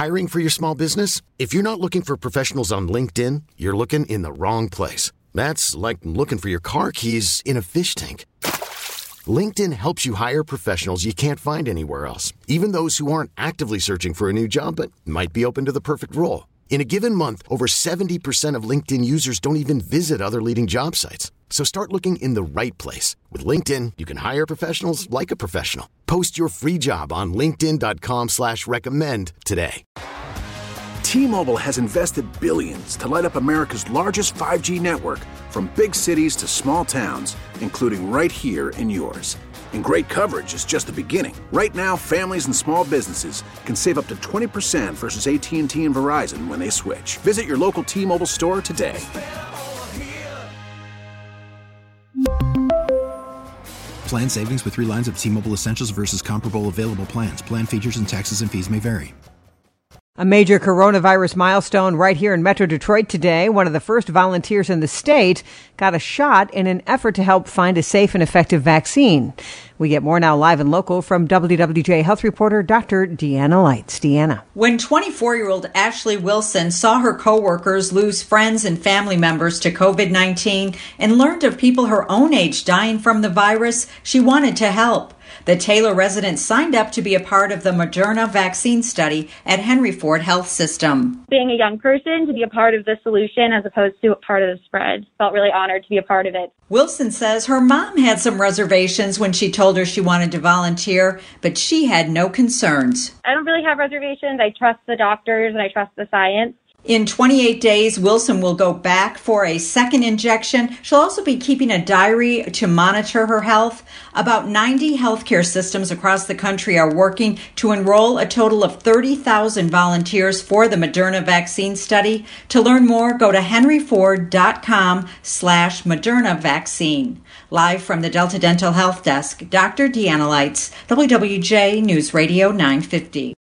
Hiring for your small business? If you're not looking for professionals on LinkedIn, you're looking in the wrong place. That's like looking for your car keys in a fish tank. LinkedIn helps you hire professionals you can't find anywhere else, even those who aren't actively searching for a new job but might be open to the perfect role. In a given month, over 70% of LinkedIn users don't even visit other leading job sites. So start looking in the right place. With LinkedIn, you can hire professionals like a professional. Post your free job on linkedin.com/recommend today. T-Mobile has invested billions to light up America's largest 5G network, from big cities to small towns, including right here in yours. And great coverage is just the beginning. Right now, families and small businesses can save up to 20% versus AT&T and Verizon when they switch. Visit your local T-Mobile store today. Plan savings with 3 lines of T-Mobile Essentials versus comparable available plans. Plan features and taxes and fees may vary. A major coronavirus milestone right here in Metro Detroit today. One of the first volunteers in the state got a shot in an effort to help find a safe and effective vaccine. We get more now live and local from WWJ health reporter Dr. Deanna Lights. Deanna. When 24-year-old Ashley Wilson saw her coworkers lose friends and family members to COVID-19 and learned of people her own age dying from the virus, she wanted to help. The Taylor resident signed up to be a part of the Moderna vaccine study at Henry Ford Health System. Being a young person, to be a part of the solution as opposed to a part of the spread, felt really honored to be a part of it. Wilson says her mom had some reservations when she told her she wanted to volunteer, but she had no concerns. I don't really have reservations. I trust the doctors and I trust the science. In 28 days, Wilson will go back for a second injection. She'll also be keeping a diary to monitor her health. About 90 healthcare systems across the country are working to enroll a total of 30,000 volunteers for the Moderna vaccine study. To learn more, go to henryford.com/Moderna vaccine. Live from the Delta Dental Health Desk, Dr. Deanna Lights, WWJ News Radio 950.